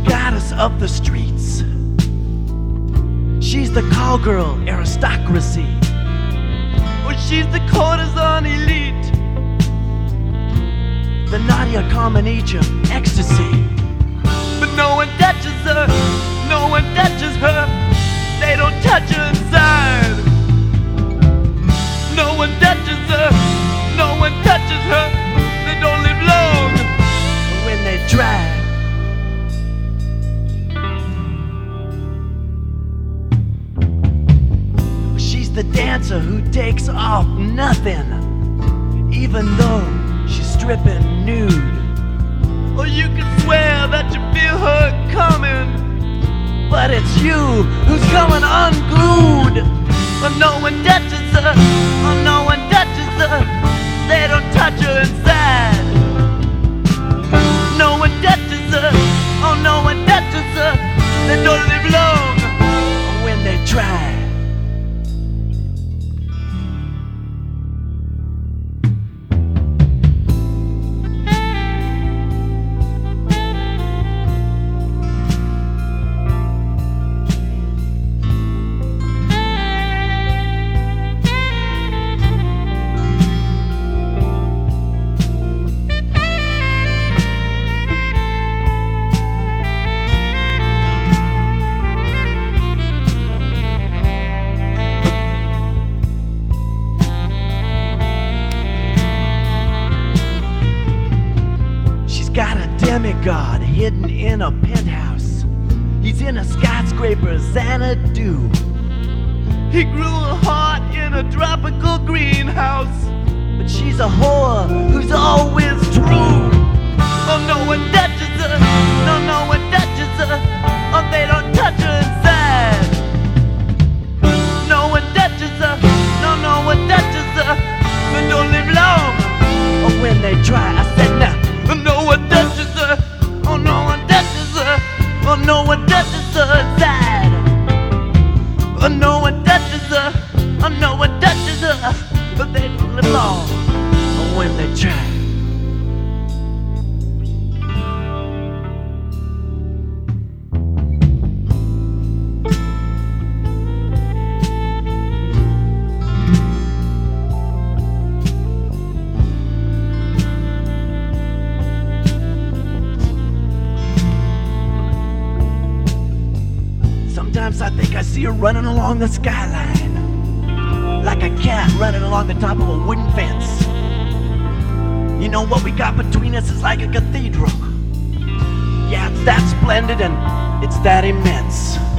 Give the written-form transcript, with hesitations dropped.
goddess of the streets. She's the call girl aristocracy. Or she's the courtesan elite. The Nadia Comaneci ecstasy. But no one touches her, no one touches her. They don't touch her inside. No one touches her, no one touches her. They don't live long when they try. She's the dancer who takes off nothing, even though she's stripping nude. Or you can swear that you feel her coming, but it's you who's coming unglued. Oh, no one touches her, oh, no one touches her. They don't touch her inside. No one touches her, oh, no one touches her. They don't live long when they try. Got a demigod hidden in a penthouse. He's in a skyscraper Xanadu. He grew a heart in a tropical greenhouse. But she's a whore who's always true. Oh, no one touches her, no, no one touches her. Oh, they don't touch her inside. No one touches her, no, no one touches her. They don't live long, or when they try. I said no. No one touches her, oh, no one touches her, oh, no one touches her inside. Oh, no one touches her, oh, no one touches her, but they don't live long when they try. Sometimes I think I see her running along the skyline, like a cat running along the top of a wooden fence. You know, what we got between us is like a cathedral. Yeah, it's that splendid and it's that immense.